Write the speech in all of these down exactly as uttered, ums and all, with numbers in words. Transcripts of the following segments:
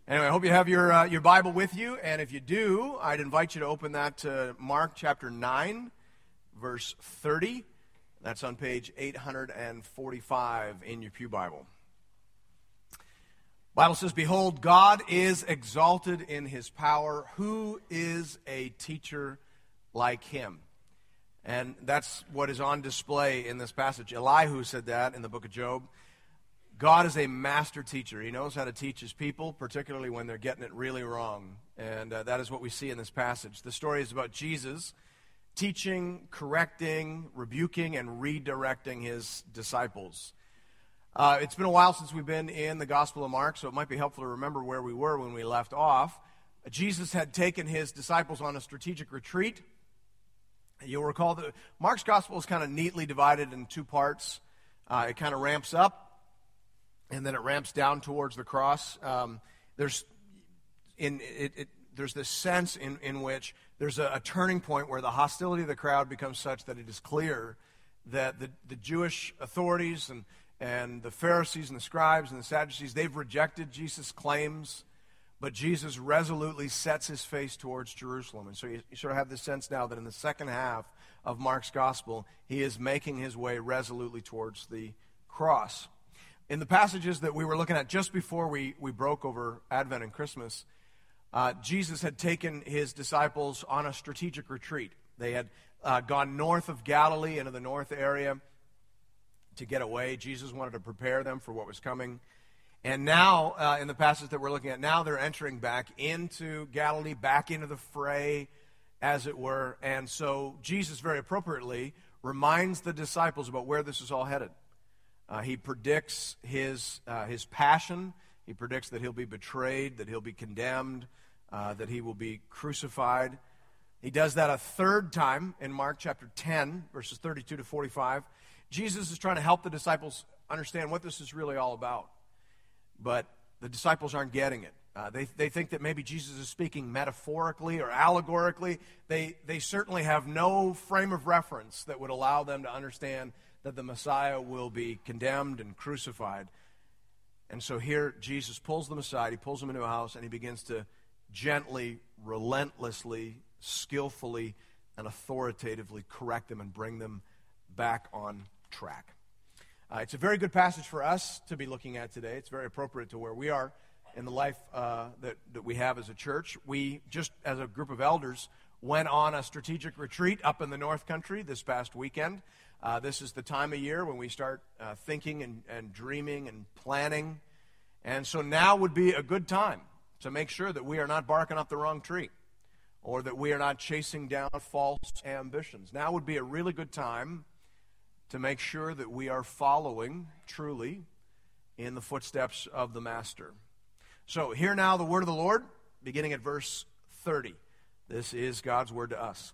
Anyway, I hope you have your uh, your Bible with you, and if you do, I'd invite you to open that to Mark chapter nine, verse thirty. That's on page eight forty-five in your pew Bible. Bible says, "Behold, God is exalted in his power. Who is a teacher like him?" And that's what is on display in this passage. Elihu said that in the book of Job. God is a master teacher. He knows how to teach his people, particularly when they're getting it really wrong. And uh, that is what we see in this passage. The story is about Jesus teaching, correcting, rebuking, and redirecting his disciples. Uh, it's been a while since we've been in the Gospel of Mark, so it might be helpful to remember where we were when we left off. Jesus had taken his disciples on a strategic retreat. You'll recall that Mark's Gospel is kind of neatly divided in two parts. Uh, it kind of ramps up, and then it ramps down towards the cross. Um, there's in it, it, there's this sense in, in which there's a, a turning point where the hostility of the crowd becomes such that it is clear that the, the Jewish authorities and, and the Pharisees and the scribes and the Sadducees, they've rejected Jesus' claims, but Jesus resolutely sets his face towards Jerusalem. And so you, you sort of have this sense now that in the second half of Mark's Gospel, he is making his way resolutely towards the cross. In the passages that we were looking at just before we, we broke over Advent and Christmas, uh, Jesus had taken his disciples on a strategic retreat. They had uh, gone north of Galilee into the north area to get away. Jesus wanted to prepare them for what was coming. And now, uh, in the passage that we're looking at, now they're entering back into Galilee, back into the fray, as it were. And so Jesus, very appropriately, reminds the disciples about where this is all headed. Uh, he predicts his uh, his passion. He predicts that he'll be betrayed, that he'll be condemned, uh, that he will be crucified. He does that a third time in Mark chapter ten, verses thirty-two to forty-five. Jesus is trying to help the disciples understand what this is really all about. But the disciples aren't getting it. Uh, they, they think that maybe Jesus is speaking metaphorically or allegorically. They, they certainly have no frame of reference that would allow them to understand that the Messiah will be condemned and crucified. And so here Jesus pulls them aside, he pulls them into a house, and he begins to gently, relentlessly, skillfully, and authoritatively correct them and bring them back on track. Uh, it's a very good passage for us to be looking at today. It's very appropriate to where we are in the life uh, that, that we have as a church. We, just as a group of elders, went on a strategic retreat up in the North Country this past weekend. Uh, this is the time of year when we start uh, thinking and, and dreaming and planning. And so now would be a good time to make sure that we are not barking up the wrong tree or that we are not chasing down false ambitions. Now would be a really good time to make sure that we are following truly in the footsteps of the Master. So hear now the word of the Lord, beginning at verse thirty. This is God's word to us.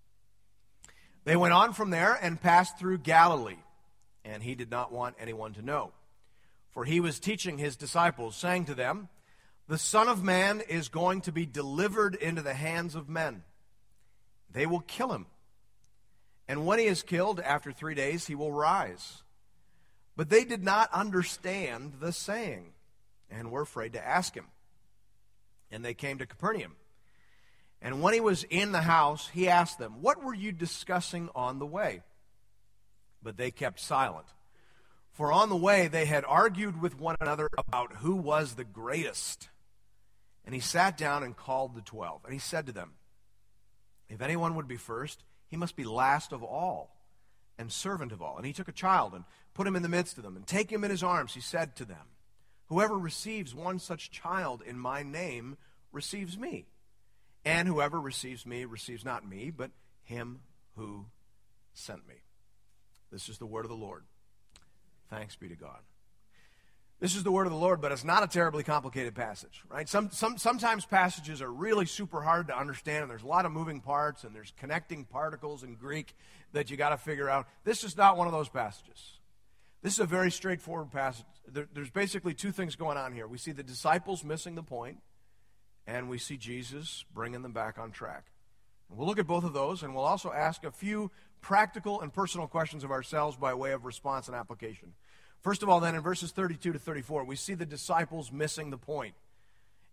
They went on from there and passed through Galilee, and he did not want anyone to know. For he was teaching his disciples, saying to them, "The Son of Man is going to be delivered into the hands of men. They will kill him. And when he is killed, after three days, he will rise." But they did not understand the saying, and were afraid to ask him. And they came to Capernaum. And when he was in the house, he asked them, "What were you discussing on the way?" But they kept silent. For on the way they had argued with one another about who was the greatest. And he sat down and called the twelve. And he said to them, "If anyone would be first, he must be last of all and servant of all." And he took a child and put him in the midst of them. And taking him in his arms, he said to them, "Whoever receives one such child in my name receives me. And whoever receives me receives not me, but him who sent me." This is the word of the Lord. Thanks be to God. This is the word of the Lord, but it's not a terribly complicated passage, right? Some, some, sometimes passages are really super hard to understand, and there's a lot of moving parts, and there's connecting particles in Greek that you got to figure out. This is not one of those passages. This is a very straightforward passage. There, there's basically two things going on here. We see the disciples missing the point, and we see Jesus bringing them back on track. And we'll look at both of those, and we'll also ask a few practical and personal questions of ourselves by way of response and application. First of all, then, in verses thirty-two to thirty-four, we see the disciples missing the point.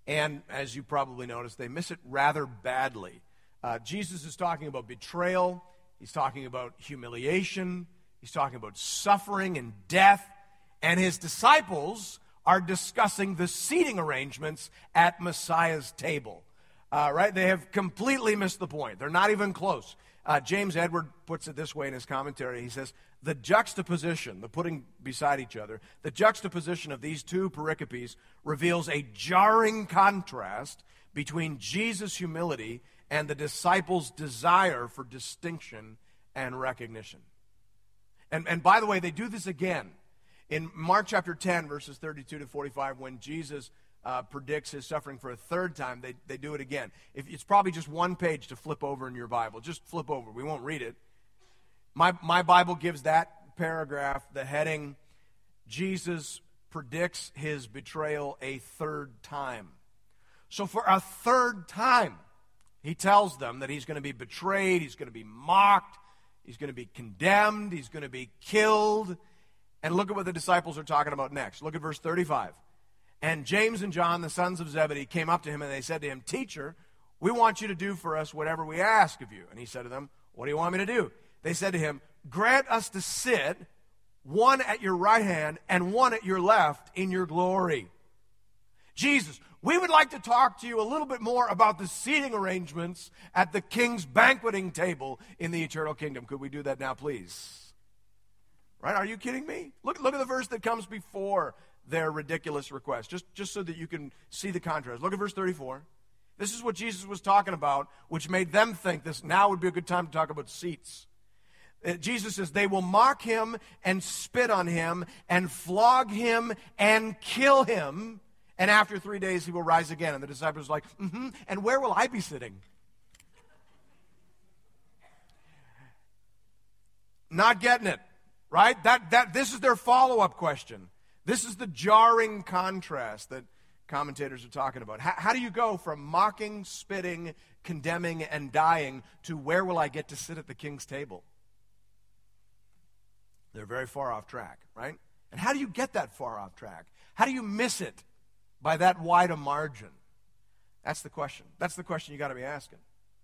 And as you probably noticed, they miss it rather badly. Uh, Jesus is talking about betrayal. He's talking about humiliation. He's talking about suffering and death. And his disciples are discussing the seating arrangements at Messiah's table. Uh, right? They have completely missed the point. They're not even close. Uh, James Edward puts it this way in his commentary. He says, the juxtaposition, the putting beside each other, the juxtaposition of these two pericopes reveals a jarring contrast between Jesus' humility and the disciples' desire for distinction and recognition. And, and by the way, they do this again. In Mark chapter ten, verses thirty-two to forty-five, when Jesus uh, predicts his suffering for a third time, they, they do it again. If, it's probably just one page to flip over in your Bible. Just flip over. We won't read it. My, my Bible gives that paragraph the heading, Jesus predicts his betrayal a third time. So for a third time, he tells them that he's going to be betrayed, he's going to be mocked, he's going to be condemned, he's going to be killed. And look at what the disciples are talking about next. Look at verse thirty-five. And James and John, the sons of Zebedee, came up to him and they said to him, Teacher, we want you to do for us whatever we ask of you. And he said to them, What do you want me to do? They said to him, Grant us to sit, one at your right hand and one at your left in your glory. Jesus, we would like to talk to you a little bit more about the seating arrangements at the king's banqueting table in the eternal kingdom. Could we do that now, please? Right? Are you kidding me? Look, look at the verse that comes before their ridiculous request, just, just so that you can see the contrast. Look at verse thirty-four. This is what Jesus was talking about, which made them think this now would be a good time to talk about seats. Uh, Jesus says, they will mock him and spit on him and flog him and kill him, and after three days he will rise again. And the disciples are like, mm-hmm, and where will I be sitting? Not getting it. Right? That, that, this is their follow-up question. This is the jarring contrast that commentators are talking about. How, how do you go from mocking, spitting, condemning, and dying to where will I get to sit at the king's table? They're very far off track, right? And how do you get that far off track? How do you miss it by that wide a margin? That's the question. That's the question you got to be asking.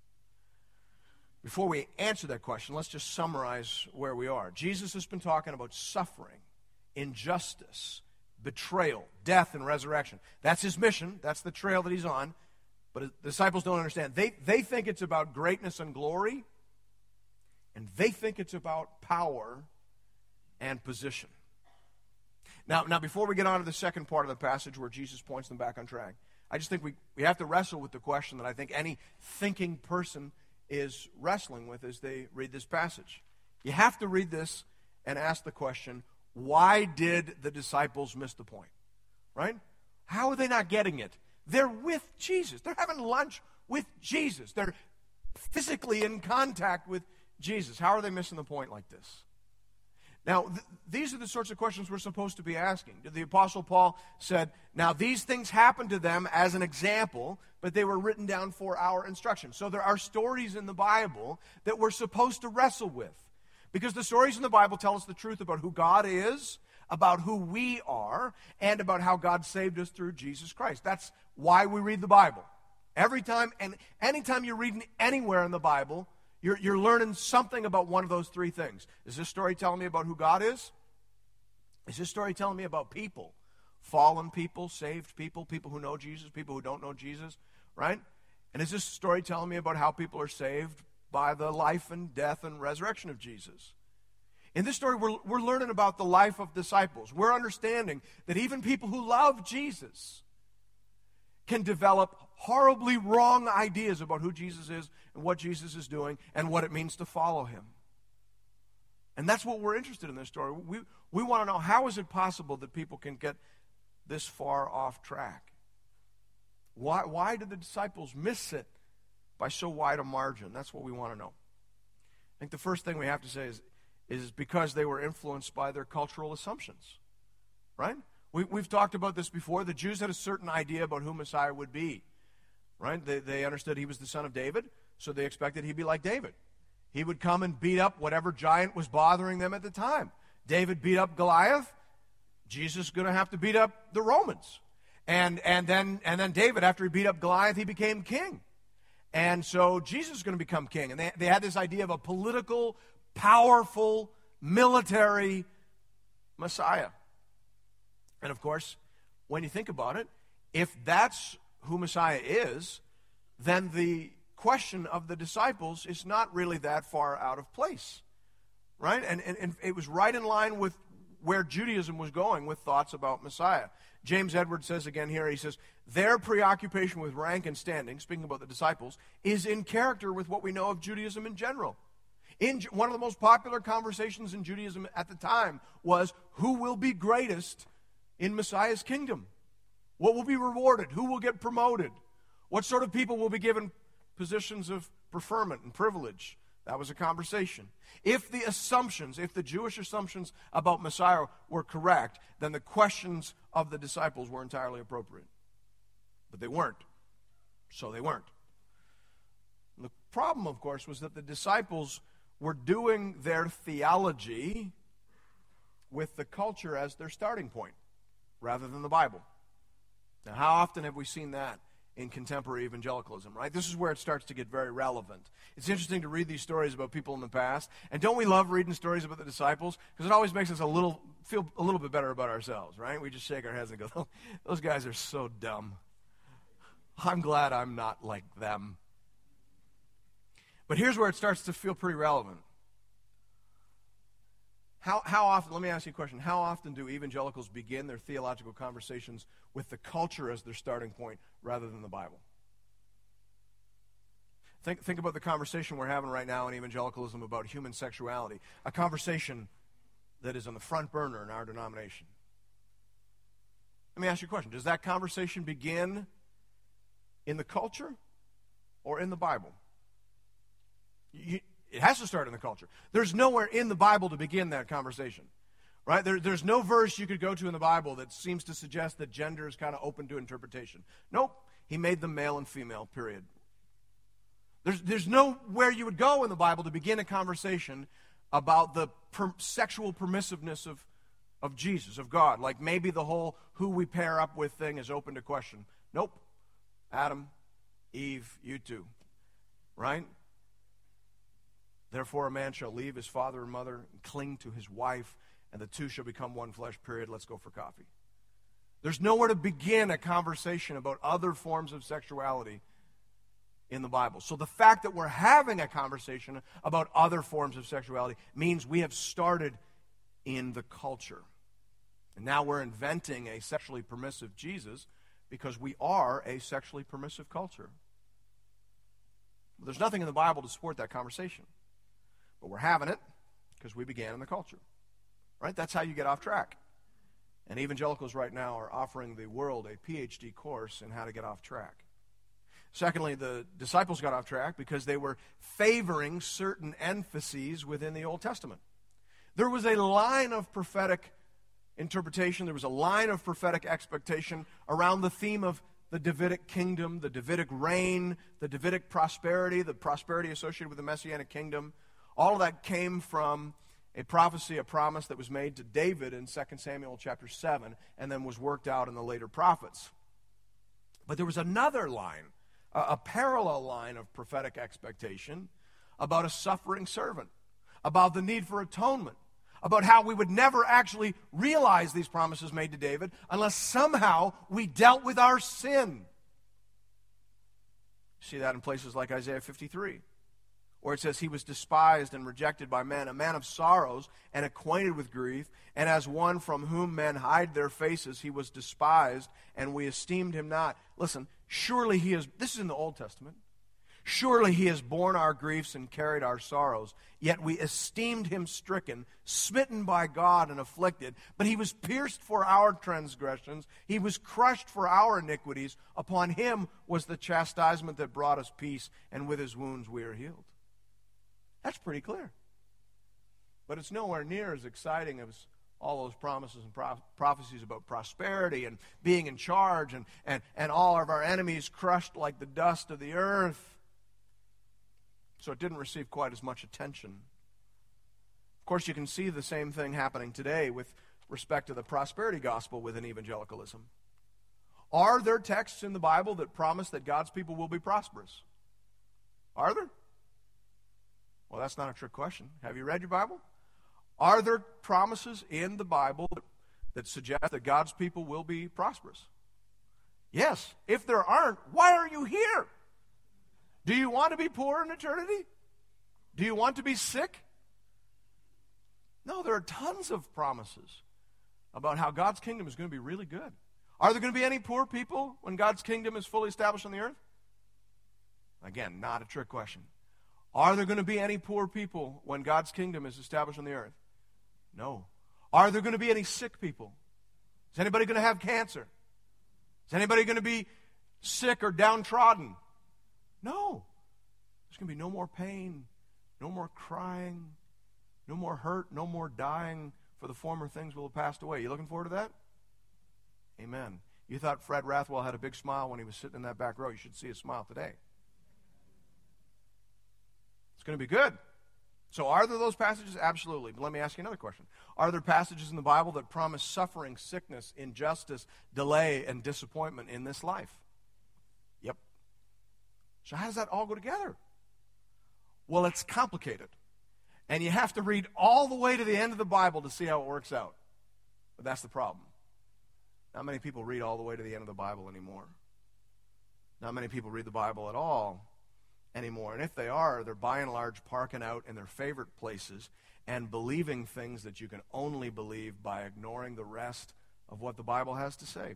Before we answer that question, let's just summarize where we are. Jesus has been talking about suffering, injustice, betrayal, death, and resurrection. That's his mission. That's the trail that he's on. But the disciples don't understand. They, they think it's about greatness and glory, and they think it's about power and position. Now, now, before we get on to the second part of the passage where Jesus points them back on track, I just think we, we have to wrestle with the question that I think any thinking person is wrestling with as they read this passage. You have to read this and ask the question, why did the disciples miss the point? Right? How are they not getting it? They're with Jesus. They're having lunch with Jesus. They're physically in contact with Jesus. How are they missing the point like this? Now, th- these are the sorts of questions we're supposed to be asking. The Apostle Paul said, now these things happened to them as an example, but they were written down for our instruction. So there are stories in the Bible that we're supposed to wrestle with. Because the stories in the Bible tell us the truth about who God is, about who we are, and about how God saved us through Jesus Christ. That's why we read the Bible. Every time, and anytime you're reading anywhere in the Bible, You're, you're learning something about one of those three things. Is this story telling me about who God is? Is this story telling me about people? Fallen people, saved people, people who know Jesus, people who don't know Jesus, right? And is this story telling me about how people are saved by the life and death and resurrection of Jesus? In this story, we're, we're learning about the life of disciples. We're understanding that even people who love Jesus can develop horribly wrong ideas about who Jesus is and what Jesus is doing and what it means to follow him. And that's what we're interested in this story. We, we want to know, how is it possible that people can get this far off track? Why, why did the disciples miss it by so wide a margin? That's what we want to know. I think the first thing we have to say is, is because they were influenced by their cultural assumptions, right? We, we've talked about this before. The Jews had a certain idea about who Messiah would be, right? They, they understood he was the son of David, so they expected he'd be like David. He would come and beat up whatever giant was bothering them at the time. David beat up Goliath. Jesus is going to have to beat up the Romans. And, and, then, and then David, after he beat up Goliath, he became king. And so Jesus is going to become king. And they, they had this idea of a political, powerful, military Messiah. And of course, when you think about it, if that's who Messiah is, then the question of the disciples is not really that far out of place. Right? And, and, and it was right in line with where Judaism was going with thoughts about Messiah. James Edwards says again here, he says, their preoccupation with rank and standing, speaking about the disciples, is in character with what we know of Judaism in general. In one of the most popular conversations in Judaism at the time was, who will be greatest in Messiah's kingdom? What will be rewarded? Who will get promoted? What sort of people will be given positions of preferment and privilege? That was a conversation. If the assumptions, if the Jewish assumptions about Messiah were correct, then the questions of the disciples were entirely appropriate. But they weren't. So they weren't. The problem, of course, was that the disciples were doing their theology with the culture as their starting point, rather than the Bible. Now, how often have we seen that in contemporary evangelicalism, right? This is where it starts to get very relevant. It's interesting to read these stories about people in the past. And don't we love reading stories about the disciples? Because it always makes us a little feel a little bit better about ourselves, right? We just shake our heads and go, oh, those guys are so dumb. I'm glad I'm not like them. But here's where it starts to feel pretty relevant. How, how often, let me ask you a question, how often do evangelicals begin their theological conversations with the culture as their starting point rather than the Bible? Think, think about the conversation we're having right now in evangelicalism about human sexuality, a conversation that is on the front burner in our denomination. Let me ask you a question. Does that conversation begin in the culture or in the Bible? You, It has to start in the culture. There's nowhere in the Bible to begin that conversation, right? There, there's no verse you could go to in the Bible that seems to suggest that gender is kind of open to interpretation. Nope. He made them male and female, period. There's, there's nowhere you would go in the Bible to begin a conversation about the per, sexual permissiveness of, of Jesus, of God. Like maybe the whole who we pair up with thing is open to question. Nope. Adam, Eve, you two, right? Therefore, a man shall leave his father and mother and cling to his wife, and the two shall become one flesh, period. Let's go for coffee. There's nowhere to begin a conversation about other forms of sexuality in the Bible. So the fact that we're having a conversation about other forms of sexuality means we have started in the culture. And now we're inventing a sexually permissive Jesus because we are a sexually permissive culture. There's nothing in the Bible to support that conversation. But we're having it because we began in the culture. Right? That's how you get off track. And evangelicals right now are offering the world a P H D course in how to get off track. Secondly, the disciples got off track because they were favoring certain emphases within the Old Testament. There was a line of prophetic interpretation, there was a line of prophetic expectation around the theme of the Davidic kingdom, the Davidic reign, the Davidic prosperity, the prosperity associated with the Messianic kingdom. All of that came from a prophecy, a promise that was made to David in Second Samuel chapter seven, and then was worked out in the later prophets. But there was another line, a, a parallel line of prophetic expectation about a suffering servant, about the need for atonement, about how we would never actually realize these promises made to David unless somehow we dealt with our sin. See that in places like Isaiah fifty-three. Where it says, he was despised and rejected by men, a man of sorrows and acquainted with grief, and as one from whom men hide their faces, he was despised, and we esteemed him not. Listen, surely he is, this is in the Old Testament, surely he has borne our griefs and carried our sorrows, yet we esteemed him stricken, smitten by God and afflicted, but he was pierced for our transgressions, he was crushed for our iniquities, upon him was the chastisement that brought us peace, and with his wounds we are healed. That's pretty clear. But it's nowhere near as exciting as all those promises and pro- prophecies about prosperity and being in charge and, and, and all of our enemies crushed like the dust of the earth. So it didn't receive quite as much attention. Of course, you can see the same thing happening today with respect to the prosperity gospel within evangelicalism. Are there texts in the Bible that promise that God's people will be prosperous? Are there? Well, that's not a trick question. Have you read your Bible? Are there promises in the Bible that, that suggest that God's people will be prosperous? Yes. If there aren't, why are you here? Do you want to be poor in eternity? Do you want to be sick? No, there are tons of promises about how God's kingdom is going to be really good. Are there going to be any poor people when God's kingdom is fully established on the earth? Again, not a trick question. Are there going to be any poor people when God's kingdom is established on the earth? No. Are there going to be any sick people? Is anybody going to have cancer? Is anybody going to be sick or downtrodden? No. There's going to be no more pain, no more crying, no more hurt, no more dying, for the former things will have passed away. You looking forward to that? Amen. You thought Fred Rathwell had a big smile when he was sitting in that back row. You should see his smile today. It's going to be good. So are there those passages? Absolutely. But let me ask you another question. Are there passages in the Bible that promise suffering, sickness, injustice, delay, and disappointment in this life? Yep. So how does that all go together? Well, it's complicated. And you have to read all the way to the end of the Bible to see how it works out. But that's the problem. Not many people read all the way to the end of the Bible anymore. Not many people read the Bible at all anymore. And if they are, they're by and large parking out in their favorite places and believing things that you can only believe by ignoring the rest of what the Bible has to say.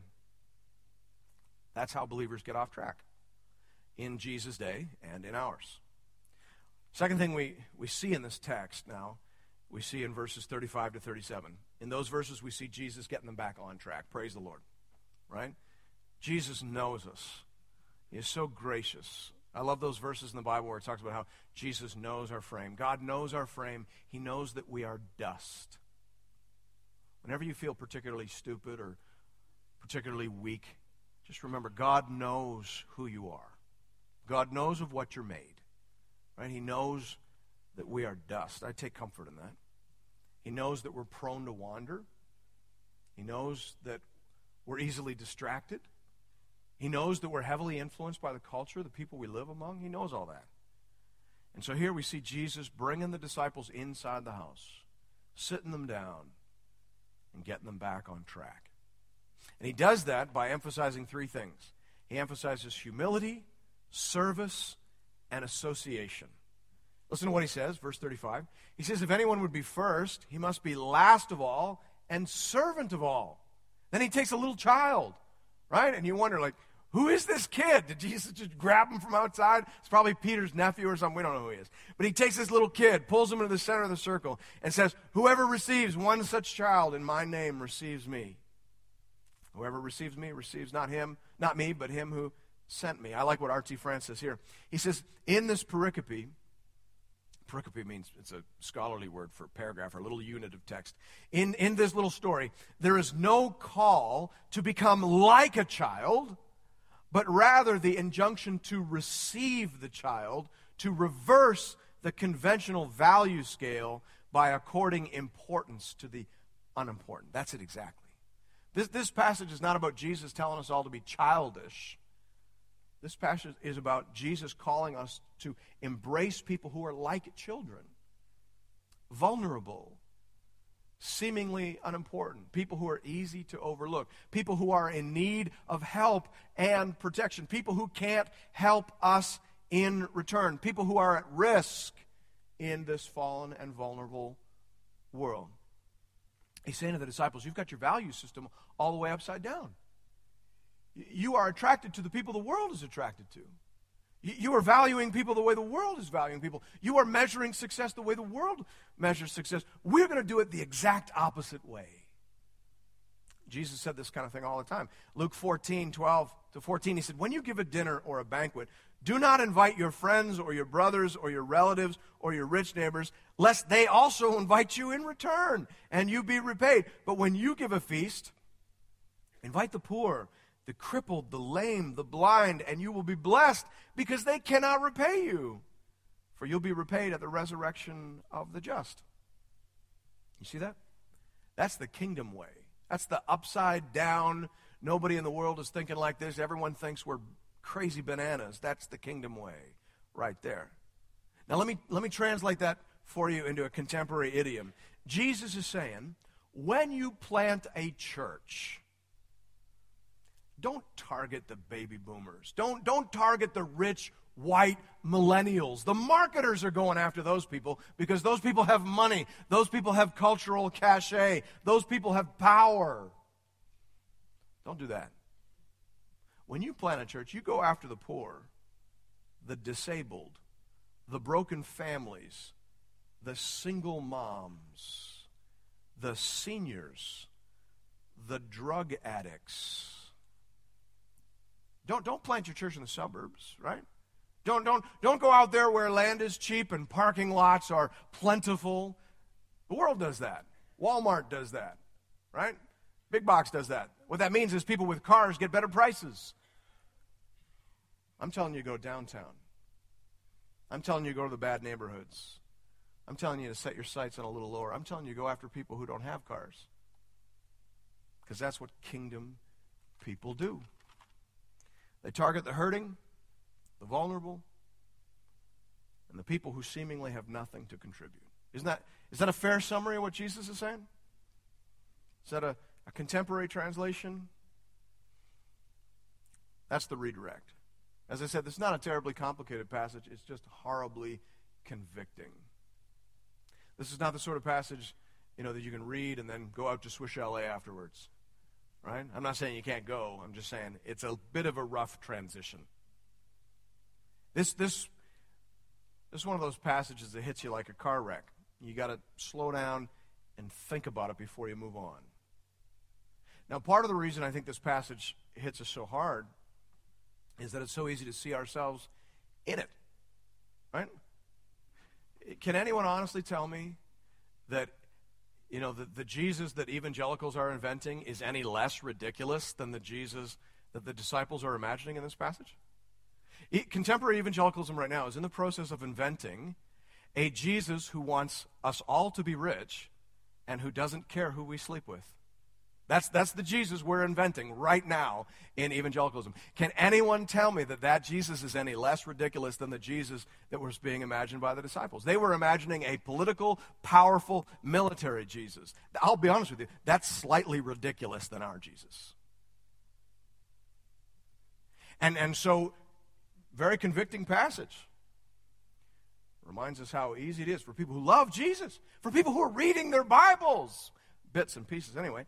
That's how believers get off track in Jesus' day and in ours. Second thing we, we see in this text now, we see in verses thirty-five to thirty-seven. In those verses, we see Jesus getting them back on track. Praise the Lord. Right? Jesus knows us. He is so gracious. I love those verses in the Bible where it talks about how Jesus knows our frame. God knows our frame. He knows that we are dust. Whenever you feel particularly stupid or particularly weak, just remember God knows who you are. God knows of what you're made. Right? He knows that we are dust. I take comfort in that. He knows that we're prone to wander. He knows that we're easily distracted. He knows that we're heavily influenced by the culture, the people we live among. He knows all that. And so here we see Jesus bringing the disciples inside the house, sitting them down, and getting them back on track. And he does that by emphasizing three things. He emphasizes humility, service, and association. Listen to what he says, verse thirty-five. He says, if anyone would be first, he must be last of all and servant of all. Then he takes a little child, right? And you wonder, like, who is this kid? Did Jesus just grab him from outside? It's probably Peter's nephew or something. We don't know who he is. But he takes this little kid, pulls him into the center of the circle, and says, whoever receives one such child in my name receives me. Whoever receives me receives not him, not me, but him who sent me. I like what R T France says here. He says, in this pericope, pericope means, it's a scholarly word for paragraph or a little unit of text. In, in this little story, there is no call to become like a child, but rather the injunction to receive the child, to reverse the conventional value scale by according importance to the unimportant. That's it exactly. This, this passage is not about Jesus telling us all to be childish. This passage is about Jesus calling us to embrace people who are like children, vulnerable, seemingly unimportant, people who are easy to overlook, people who are in need of help and protection, people who can't help us in return, people who are at risk in this fallen and vulnerable world. He's saying to the disciples, you've got your value system all the way upside down. You are attracted to the people the world is attracted to. You are valuing people the way the world is valuing people. You are measuring success the way the world measures success. We're going to do it the exact opposite way. Jesus said this kind of thing all the time. Luke fourteen, twelve to fourteen, he said, when you give a dinner or a banquet, do not invite your friends or your brothers or your relatives or your rich neighbors, lest they also invite you in return and you be repaid. But when you give a feast, invite the poor, the crippled, the lame, the blind, and you will be blessed because they cannot repay you, for you'll be repaid at the resurrection of the just. You see that? That's the kingdom way. That's the upside down, Nobody in the world is thinking like this. Everyone thinks we're crazy bananas. That's the kingdom way right there. Now let me let me translate that for you into a contemporary idiom. Jesus is saying, when you plant a church, don't target the baby boomers. Don't, don't target the rich white millennials. The marketers are going after those people because those people have money. Those people have cultural cachet. Those people have power. Don't do that. When you plant a church, you go after the poor, the disabled, the broken families, the single moms, the seniors, the drug addicts. Don't, don't plant your church in the suburbs, right? Don't, don't, don't go out there where land is cheap and parking lots are plentiful. The world does that. Walmart does that, right? Big box does that. What that means is people with cars get better prices. I'm telling you to go downtown. I'm telling you to go to the bad neighborhoods. I'm telling you to set your sights on a little lower. I'm telling you to go after people who don't have cars. Because that's what kingdom people do. They target the hurting, the vulnerable, and the people who seemingly have nothing to contribute. Isn't that, is that a fair summary of what Jesus is saying? Is that a, a contemporary translation? That's the redirect. As I said, this is not a terribly complicated passage. It's just horribly convicting. This is not the sort of passage, you know, that you can read and then go out to Swiss Chalet afterwards. Right? I'm not saying you can't go. I'm just saying it's a bit of a rough transition. This this this is one of those passages that hits you like a car wreck. You got to slow down and think about it before you move on. Now, part of the reason I think this passage hits us so hard is that it's so easy to see ourselves in it. Right? Can anyone honestly tell me that, you know, the, the Jesus that evangelicals are inventing is any less ridiculous than the Jesus that the disciples are imagining in this passage? E- contemporary evangelicalism right now is in the process of inventing a Jesus who wants us all to be rich and who doesn't care who we sleep with. That's, that's the Jesus we're inventing right now in evangelicalism. Can anyone tell me that that Jesus is any less ridiculous than the Jesus that was being imagined by the disciples? They were imagining a political, powerful, military Jesus. I'll be honest with you, that's slightly ridiculous than our Jesus. And, and so, very convicting passage. Reminds us how easy it is for people who love Jesus, for people who are reading their Bibles, bits and pieces anyway,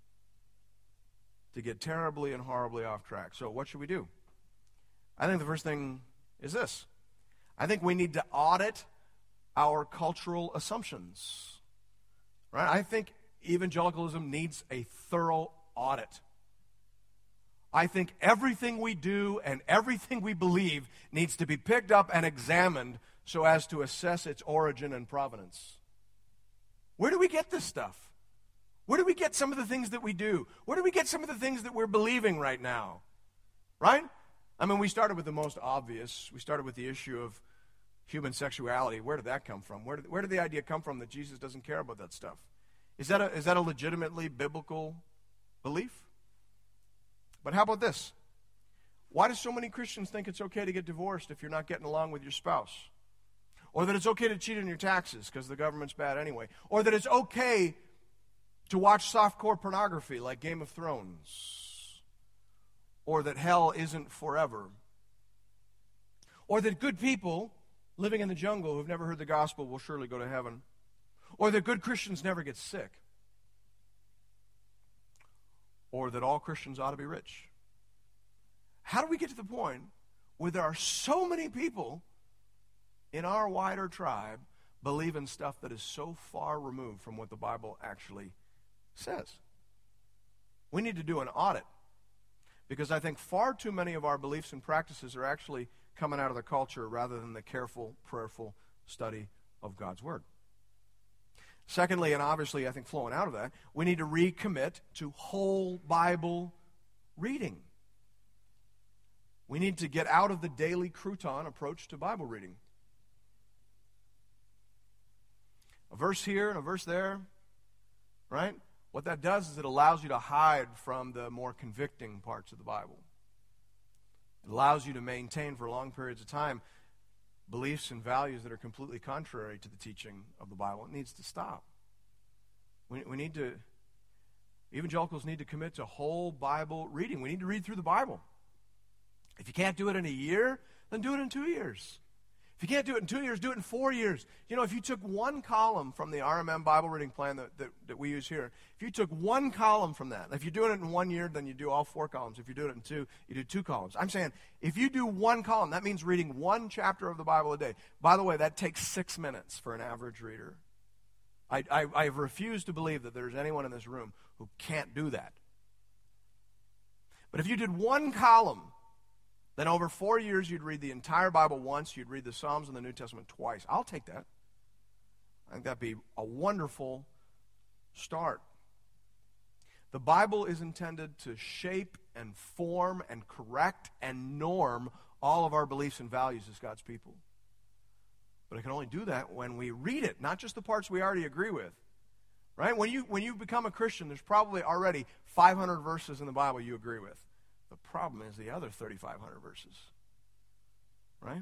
to get terribly and horribly off track. So what should we do? I think the first thing is this. I think we need to audit our cultural assumptions. Right? I think evangelicalism needs a thorough audit. I think everything we do and everything we believe needs to be picked up and examined so as to assess its origin and provenance. Where do we get this stuff? Where do we get some of the things that we do? Where do we get some of the things that we're believing right now? Right? I mean, we started with the most obvious. We started with the issue of human sexuality. Where did that come from? Where did, where did the idea come from that Jesus doesn't care about that stuff? Is that a, is that a legitimately biblical belief? But how about this? Why do so many Christians think it's okay to get divorced if you're not getting along with your spouse? Or that it's okay to cheat on your taxes because the government's bad anyway? Or that it's okay to watch softcore pornography like Game of Thrones? Or that hell isn't forever? Or that good people living in the jungle who've never heard the gospel will surely go to heaven? Or that good Christians never get sick? Or that all Christians ought to be rich? How do we get to the point where there are so many people in our wider tribe believe in stuff that is so far removed from what the Bible actually says? We need to do an audit, because I think far too many of our beliefs and practices are actually coming out of the culture rather than the careful, prayerful study of God's Word. Secondly, and obviously I think flowing out of that, we need to recommit to whole Bible reading. We need to get out of the daily crouton approach to Bible reading. A verse here and a verse there, right? what that does is it allows you to hide from the more convicting parts of the Bible. It allows you to maintain for long periods of time beliefs and values that are completely contrary to the teaching of the Bible. It needs to stop. We, we need to, evangelicals need to commit to whole Bible reading. We need to read through the Bible. If you can't do it in a year, then do it in two years. If you can't do it in two years, do it in four years. You know, if you took one column from the R M M Bible reading plan that, that, that we use here, if you took one column from that, if you're doing it in one year, then you do all four columns. If you're doing it in two, you do two columns. I'm saying, if you do one column, that means reading one chapter of the Bible a day. By the way, that takes six minutes for an average reader. I, I, I refuse to believe that there's anyone in this room who can't do that. But if you did one column, then over four years, you'd read the entire Bible once. You'd read the Psalms and the New Testament twice. I'll take that. I think that'd be a wonderful start. The Bible is intended to shape and form and correct and norm all of our beliefs and values as God's people. But it can only do that when we read it, not just the parts we already agree with. Right? When you, when you become a Christian, there's probably already five hundred verses in the Bible you agree with. The problem is the other thirty-five hundred verses, right?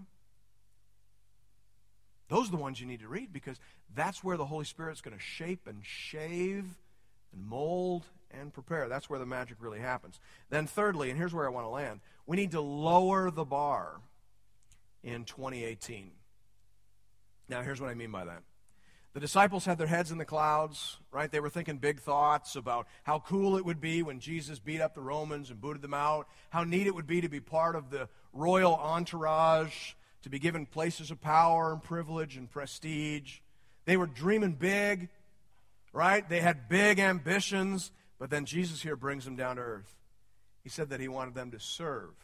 Those are the ones you need to read because that's where the Holy Spirit's going to shape and shave and mold and prepare. That's where the magic really happens. Then thirdly, and here's where I want to land, we need to lower the bar in twenty eighteen. Now, here's what I mean by that. The disciples had their heads in the clouds, right? They were thinking big thoughts about how cool it would be when Jesus beat up the Romans and booted them out, how neat it would be to be part of the royal entourage, to be given places of power and privilege and prestige. They were dreaming big, right? They had big ambitions, but then Jesus here brings them down to earth. He said that he wanted them to serve.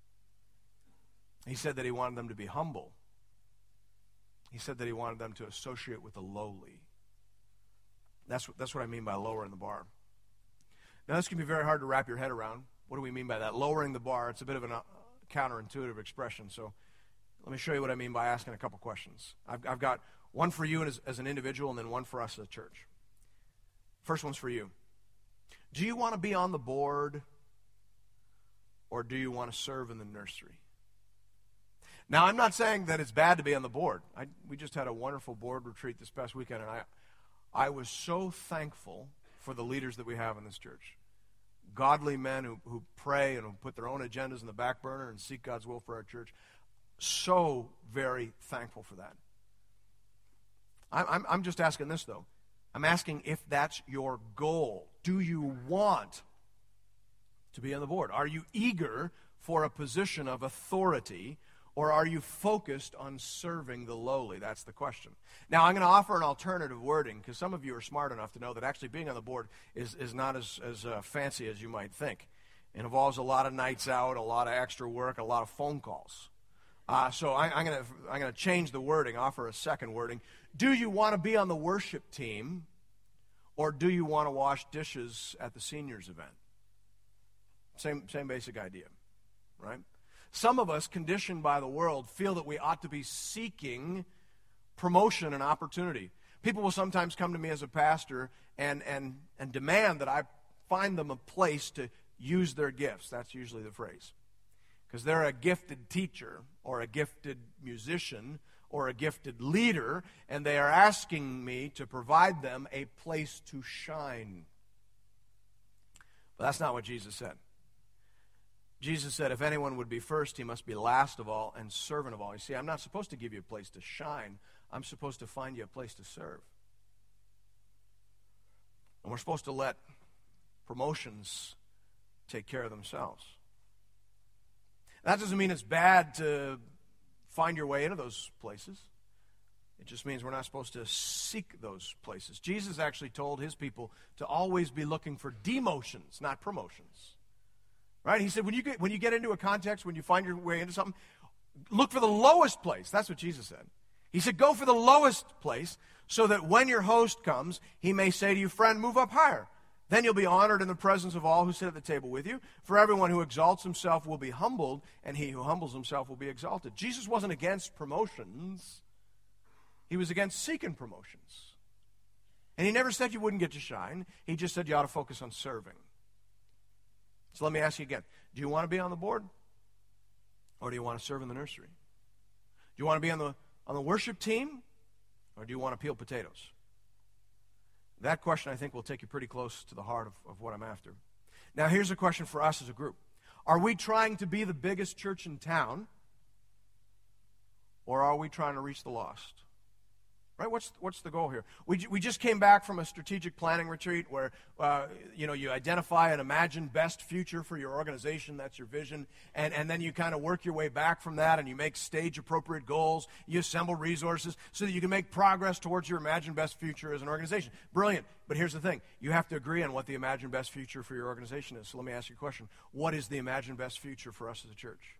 He said that he wanted them to be humble. He said that he wanted them to associate with the lowly. That's what, that's what I mean by lowering the bar. Now, this can be very hard to wrap your head around. What do we mean by that? Lowering the bar, it's a bit of a uh, counterintuitive expression. So let me show you what I mean by asking a couple questions. I've, I've got one for you as, as an individual and then one for us as a church. First one's for you. Do you want to be on the board or do you want to serve in the nursery? Now, I'm not saying that it's bad to be on the board. I, we just had a wonderful board retreat this past weekend, and I, I was so thankful for the leaders that we have in this church. Godly men who, who pray and who put their own agendas in the back burner and seek God's will for our church. So very thankful for that. I, I'm, I'm just asking this, though. I'm asking if that's your goal. Do you want to be on the board? Are you eager for a position of authority? Or are you focused on serving the lowly? That's the question. Now, I'm going to offer an alternative wording because some of you are smart enough to know that actually being on the board is, is not as, as uh, fancy as you might think. It involves a lot of nights out, a lot of extra work, a lot of phone calls. Uh, so I, I'm going to I'm going to change the wording, offer a second wording. Do you want to be on the worship team or do you want to wash dishes at the seniors event? Same, same basic idea, right? Some of us, conditioned by the world, feel that we ought to be seeking promotion and opportunity. People will sometimes come to me as a pastor and, and, and demand that I find them a place to use their gifts. That's usually the phrase. Because they're a gifted teacher or a gifted musician or a gifted leader, and they are asking me to provide them a place to shine. But that's not what Jesus said. Jesus said, if anyone would be first, he must be last of all and servant of all. You see, I'm not supposed to give you a place to shine. I'm supposed to find you a place to serve. And we're supposed to let promotions take care of themselves. That doesn't mean it's bad to find your way into those places. It just means we're not supposed to seek those places. Jesus actually told his people to always be looking for demotions, not promotions. Right? He said, when you get when you get into a context, when you find your way into something, look for the lowest place. That's what Jesus said. He said, go for the lowest place so that when your host comes, he may say to you, friend, move up higher. Then you'll be honored in the presence of all who sit at the table with you. For everyone who exalts himself will be humbled, and he who humbles himself will be exalted. Jesus wasn't against promotions. He was against seeking promotions. And he never said you wouldn't get to shine. He just said you ought to focus on serving. So let me ask you again. Do you want to be on the board? Or do you want to serve in the nursery? Do you want to be on the, on the worship team? Or do you want to peel potatoes? That question, I think, will take you pretty close to the heart of, of what I'm after. Now, here's a question for us as a group. Are we trying to be the biggest church in town? Or are we trying to reach the lost? Right? What's what's the goal here? We we just came back from a strategic planning retreat where uh, you know you identify an imagined best future for your organization. That's your vision, and and then you kind of work your way back from that, and you make stage appropriate goals. You assemble resources so that you can make progress towards your imagined best future as an organization. Brilliant. But here's the thing: you have to agree on what the imagined best future for your organization is. So let me ask you a question: what is the imagined best future for us as a church?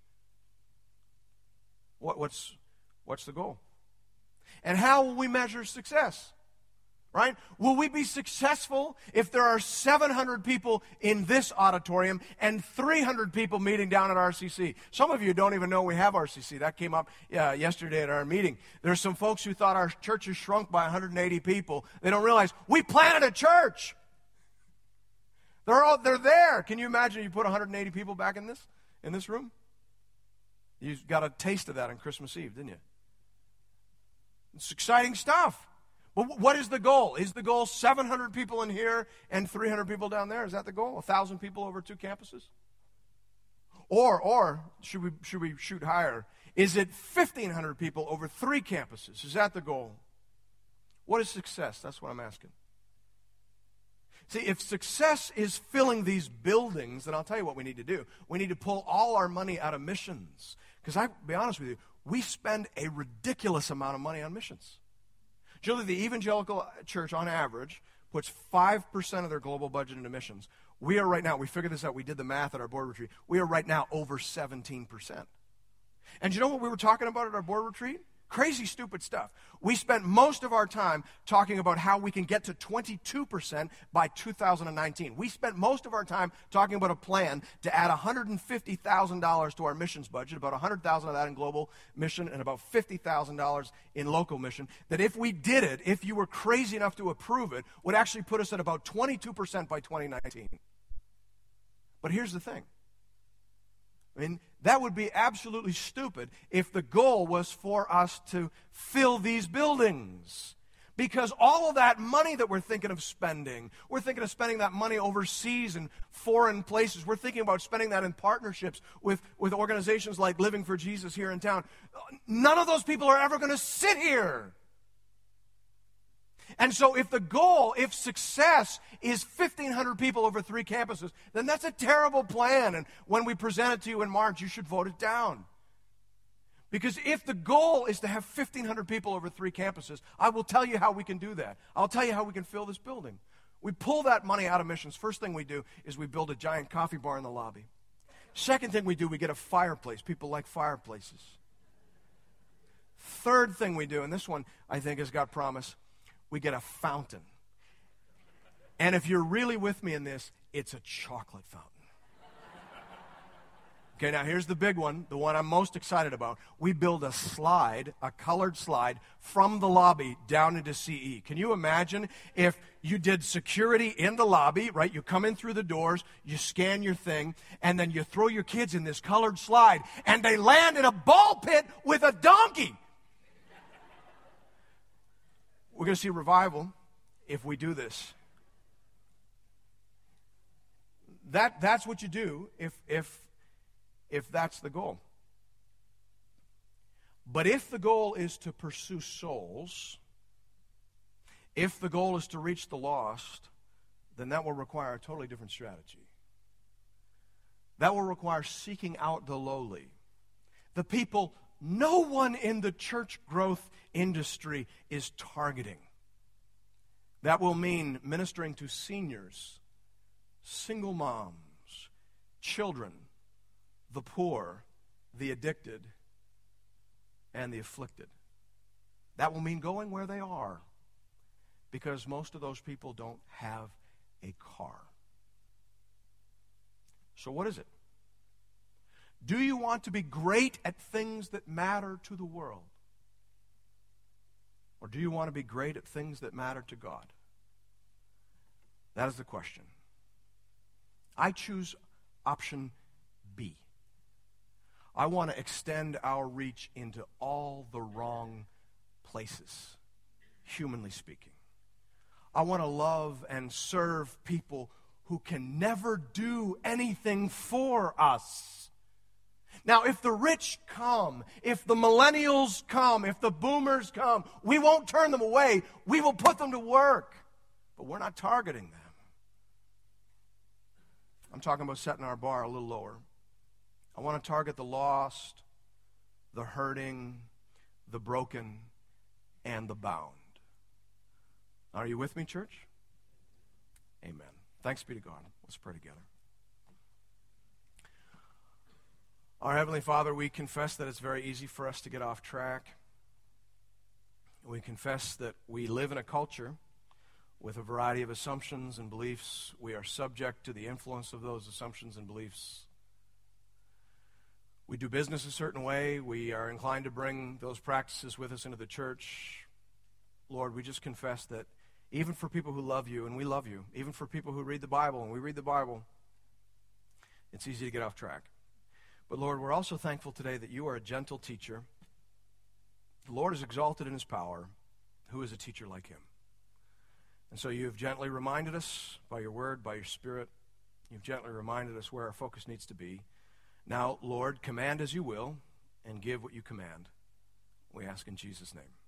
What what's what's the goal? And how will we measure success? Right? Will we be successful if there are seven hundred people in this auditorium and three hundred people meeting down at R C C? Some of you don't even know we have R C C. That came up uh, yesterday at our meeting. There's some folks who thought our church has shrunk by one hundred eighty people. They don't realize we planted a church. They're all they're there. Can you imagine if you put one hundred eighty people back in this in this room? You got a taste of that on Christmas Eve, didn't you? It's exciting stuff. But what is the goal? Is the goal seven hundred people in here and three hundred people down there? Is that the goal? one thousand people over two campuses? Or, or should we should we shoot higher? Is it fifteen hundred people over three campuses? Is that the goal? What is success? That's what I'm asking. See, if success is filling these buildings, then I'll tell you what we need to do. We need to pull all our money out of missions. Because I'll be honest with you, we spend a ridiculous amount of money on missions. Julie, the evangelical church, on average, puts five percent of their global budget into missions. We are right now, we figured this out, we did the math at our board retreat, we are right now over seventeen percent. And you know what we were talking about at our board retreat? Crazy, stupid stuff. We spent most of our time talking about how we can get to twenty-two percent by two thousand nineteen. We spent most of our time talking about a plan to add one hundred fifty thousand dollars to our missions budget, about one hundred thousand dollars of that in global mission and about fifty thousand dollars in local mission, that if we did it, if you were crazy enough to approve it, would actually put us at about twenty-two percent by twenty nineteen. But here's the thing. I mean, that would be absolutely stupid if the goal was for us to fill these buildings. Because all of that money that we're thinking of spending, we're thinking of spending that money overseas in foreign places. We're thinking about spending that in partnerships with, with organizations like Living for Jesus here in town. None of those people are ever going to sit here. And so if the goal, if success is fifteen hundred people over three campuses, then that's a terrible plan. And when we present it to you in March, you should vote it down. Because if the goal is to have fifteen hundred people over three campuses, I will tell you how we can do that. I'll tell you how we can fill this building. We pull that money out of missions. First thing we do is we build a giant coffee bar in the lobby. Second thing we do, we get a fireplace. People like fireplaces. Third thing we do, and this one I think has got promise, we get a fountain. And if you're really with me in this, it's a chocolate fountain. Okay, now here's the big one, the one I'm most excited about. We build a slide, a colored slide, from the lobby down into C E. Can you imagine if you did security in the lobby, right? You come in through the doors, you scan your thing, and then you throw your kids in this colored slide, and they land in a ball pit with a donkey. We're going to see revival if we do this. That, that's what you do if, if, if that's the goal. But if the goal is to pursue souls, if the goal is to reach the lost, then that will require a totally different strategy. That will require seeking out the lowly, the people no one in the church growth industry is targeting. That will mean ministering to seniors, single moms, children, the poor, the addicted, and the afflicted. That will mean going where they are, because most of those people don't have a car. So what is it? Do you want to be great at things that matter to the world? Or do you want to be great at things that matter to God? That is the question. I choose option B. I want to extend our reach into all the wrong places, humanly speaking. I want to love and serve people who can never do anything for us. Now, if the rich come, if the millennials come, if the boomers come, we won't turn them away. We will put them to work. But we're not targeting them. I'm talking about setting our bar a little lower. I want to target the lost, the hurting, the broken, and the bound. Are you with me, church? Amen. Thanks be to God. Let's pray together. Our Heavenly Father, we confess that it's very easy for us to get off track. We confess that we live in a culture with a variety of assumptions and beliefs. We are subject to the influence of those assumptions and beliefs. We do business a certain way. We are inclined to bring those practices with us into the church. Lord, we just confess that even for people who love you, and we love you, even for people who read the Bible, and we read the Bible, it's easy to get off track. But Lord, we're also thankful today that you are a gentle teacher. The Lord is exalted in his power. Who is a teacher like him? And so you have gently reminded us by your word, by your spirit. You've gently reminded us where our focus needs to be. Now, Lord, command as you will and give what you command. We ask in Jesus' name.